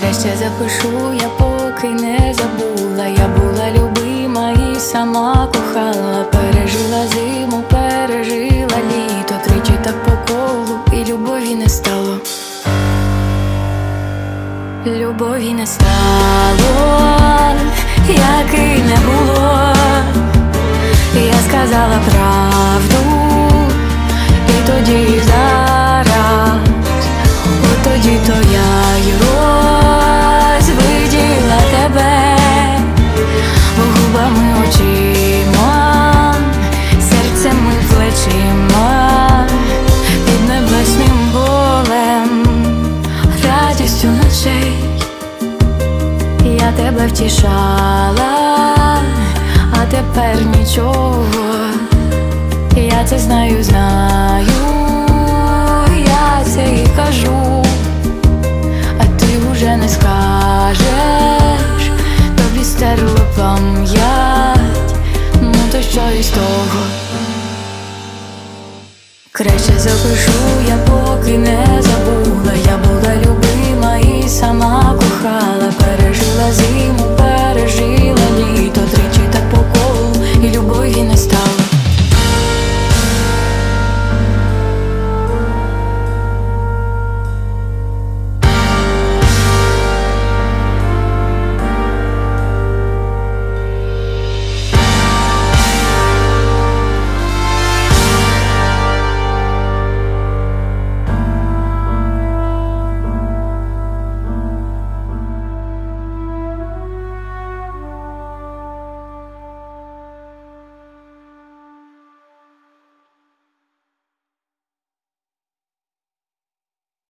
Краще запишу я, поки не забула. Я була любима і сама кохала. Пережила зиму, пережила літо, тричі так по колу, і любові не стало. Любові не стало, як і не було. Я сказала правду, і тоді, і зараз. От тоді то я й розвиділа тебе губами, очима, серцем і плечима, під небесним болем, радістю ночей. Я тебе втішала, а тепер нічого. Я це знаю, я це і кажу, а ти уже не скажеш. Тобі стерло пам'ять, ну то що із того? Краще запишу я, поки не